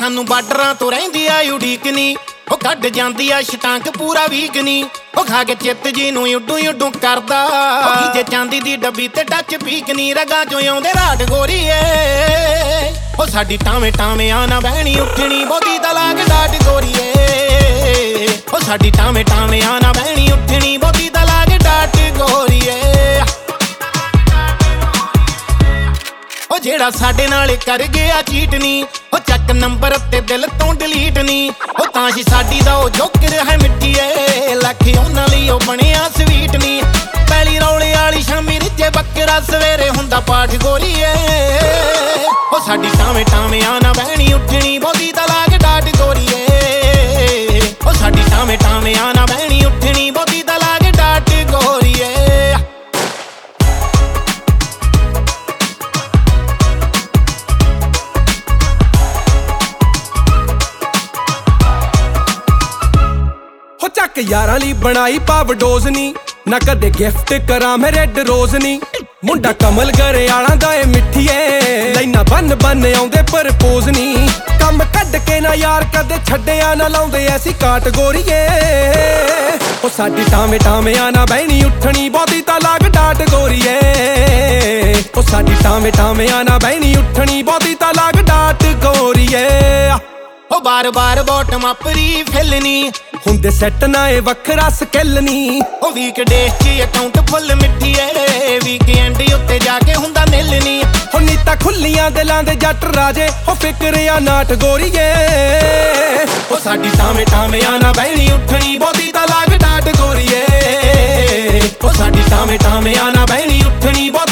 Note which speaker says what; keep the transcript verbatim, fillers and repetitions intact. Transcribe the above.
Speaker 1: ਸਾਨੂੰ ਬਾਰਡਰਾਂ ਤੋਂ ਰਹਿੰਦੀ ਆ ਉਡੀਕ ਨੀ ਉਹ ਕੱਢ ਜਾਂਦੀ ਆ ਸ਼ਟਾਂਕ ਪੂਰਾ ਵੀਕ ਨੀ ਉਹ ਖਾ ਕੇ ਚਿੱਤ ਜੀ ਨੂੰ ਉੱਡੂ ਉੱਡੂ ਕਰਦਾ ਉਹ ਜੇ ਚਾਂਦੀ ਦੀ ਡੱਬੀ ਤੇ ਟੱਚ ਪੀਕ ਨੀ ਰਗਾਂ ਚੋਂ ਆਉਂਦੇ ਰਾਟ ਗੋਰੀਏ ਉਹ ਸਾਡੀ ਟਾਵੇਂ ਟਾਵੇਂ ਆ ਨਾ ਬਹਿਣੀ ਉੱਠਣੀ ਬੋਦੀ ਦਾ ਲਾਗ ਡਾਟ ਗੋਰੀਏ ਉਹ ਸਾਡੀ ਟਾਵੇਂ ਟਾਵੇਂ ਆ ਨਾ ਬਹਿਣੀ ਉੱਠਣੀ ਬੋਦੀ ਦਾ ਲਾਗ ਡਾਟ ਗੋਰੀਏ ਉਹ ਜਿਹੜਾ ਸਾਡੇ ਨਾਲ ਕਰ ਗਿਆ ਚੀਟ ਨੀ ਉਹ ਚੱਕ ਨੰਬਰ ਤੇ ਦਿਲ ਤੋਂ ਡਿਲੀਟ ਨੀ ਉਹ ਤਾਂ ਸੀ ਸਾਡੀ ਦਾ ਉਹ ਜੋਕਰ ਹੈ ਮਿੱਠੀਏ ਲੱਖ ਉਹਨਾਂ ਲਈ ਉਹ ਬਣਿਆ ਸਵੀਟ ਨੀ ਪਹਿਲੀ ਰੌਲੇ ਵਾਲੀ ਸ਼ਾਮੀ ਰਿੱਜੇ ਬੱਕਰਾ ਸਵੇਰੇ ਹੁੰਦਾ ਪਾਠ ਗੋਰੀਏ ਉਹ ਸਾਡੀ ਟਾਵੇਂ ਟਾਵੇਂ ਆ ਨਾ ਬਹਿਣੀ ਉੱਠਣੀ ਬੋਦੀ ਦਾ ਲਾਗ ਡਾਟ ਗੋਰੀਏ ਉਹ ਸਾਡੀ ਟਾਵੇਂ ਟਾਵੇਂ ਆ ਨਾ ਬਹਿਣੀ ਉੱਠਣੀ ਬੋਦੀ ਦਾ ਲਾਗ ਡਾਟ ਗੋਰੀਏ
Speaker 2: ਚੱਕ ਯਾਰਾਂ ਲਈ ਬਣਾਈ ਪਾਵ ਡੋਜ਼ ਨੀ ਨਾ ਕਦੇ ਗਿਫਟ ਕਰਾਂ ਮੈਂ ਰੈੱਡ ਰੋਜ਼ ਨੀ ਮੁੰਡਾ ਕਮਲ ਗਰੇ ਵਾਲਾਂ ਦਾ ਏ ਮਿੱਠੀਏ ਲੈਣਾ ਬੰਨ ਬੰਨ ਆਉਂਦੇ ਪ੍ਰਪੋਜ਼ ਨੀ ਕੰਮ ਕੱਢ ਕੇ ਨਾ ਯਾਰ ਕਦੇ ਛੱਡਿਆ ਨਾ ਲਾਉਂਦੇ ਐਸੀ ਕਾਟਗੋਰੀਏ ਉਹ ਸਾਡੀ ਟਾਵੇਂ ਟਾਵੇਂ ਆ ਨਾ ਬਹਿਣੀ ਉੱਠਣੀ ਬਹੁਤੀ ਤਾਂ ਲਾਗ ਡਾਟ ਗੋਰੀਏ ਉਹ ਸਾਡੀ ਟਾਵੇਂ ਟਾਵੇਂ ਆ ਨਾ ਬਹਿਣੀ ਉੱਠਣੀ ਬਹੁਤੀ ਤਾਂ ਲਾਗ ਡਾਟ ਗੋਰੀਏ
Speaker 1: ਉਹ ਬਾਰ ਬਾਰ ਬੋਟਮ ਅਪ ਰੀ ਫਿਲਨੀ
Speaker 2: ਹੁੰਦੇ ਸੈੱਟ ਨਾ ਇਹ ਵੱਖਰਾ ਸਕਿੱਲ ਨੀ
Speaker 1: ਉਹ ਵੀਕ ਡੇ ਚ ਅਕਾਊਂਟ ਫੁੱਲ ਮਿੱਠੀਏ ਵੀਕਐਂਡ ਉੱਤੇ ਜਾ ਕੇ ਹੁੰਦਾ ਨਿਲ ਨੀ
Speaker 2: ਹੁਣ ਨੀਤਾ ਖੁੱਲੀਆਂ ਦਿਲਾਂ ਦੇ ਜੱਟ ਰਾਜੇ ਉਹ ਫਿਕਰ ਆ ਨਾਟ ਗੋਰੀਏ ਉਹ ਸਾਡੀ ਟਾਵੇਂ ਟਾਵੇਂ ਆ ਨਾ ਬਹਿਣੀ ਉੱਠਣੀ ਬਹੁਤੀ ਤਾਂ ਲਾਗ ਡਾਟ ਗੋਰੀਏ ਉਹ ਸਾਡੀ ਟਾਵੇਂ ਟਾਵੇਂ ਆ ਨਾ ਬਹਿਣੀ ਉੱਠਣੀ